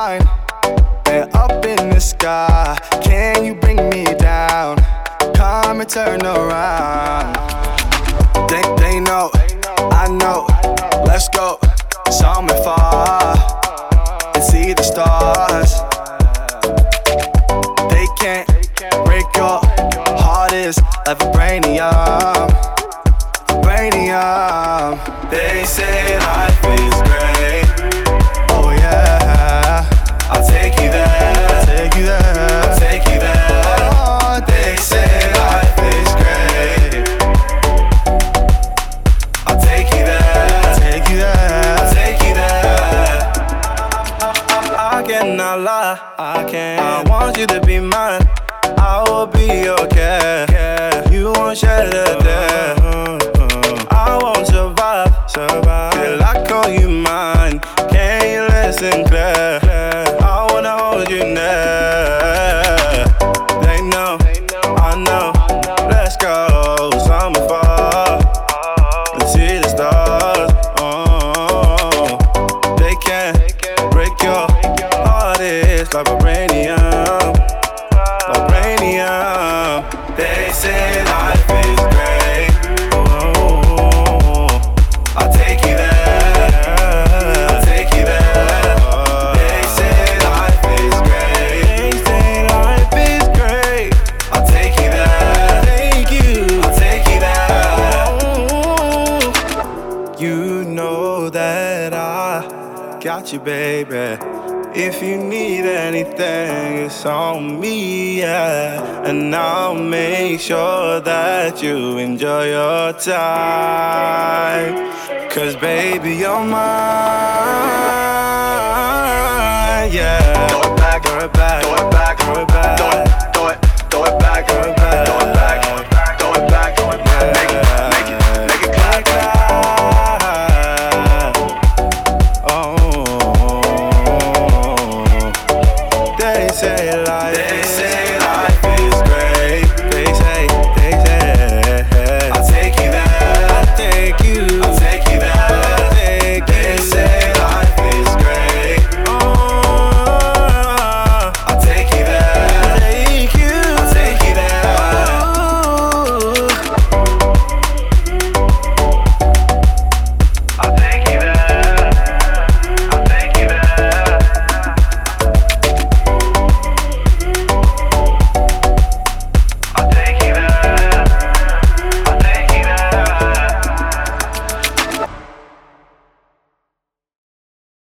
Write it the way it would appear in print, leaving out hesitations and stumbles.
mind. They're up in the sky. Can you bring me down? Come and turn around. They know, I know. Let's go somewhere far and see the stars. They can't break your heart, is like vibranium. Vibranium. They say life is great. Oh yeah, I'll take you there. I'll take you there. I'll take you there. Oh, they say life is great. I'll take you there. I'll take you there. I'll take you there. I cannot lie. I want you to be mine. I will be your care. You won't shed a tear. I won't survive till I call you mine. Can you listen clear? I wanna hold you near. They know, I know. Let's go somewhere far and see the stars. Oh, they can't break your heart. It's like vibranium. Vibranium. They say life is great. Oh, I'll take you there. I'll take you there. They say life is great. They say life is great. I'll take you there. Thank you. I'll take you there. You know that I got you, baby. If you need anything, it's on me, yeah. And I'll make sure that you enjoy your time. 'Cause baby, you're mine, yeah. Throw it back, throw it back, throw it back, throw it back.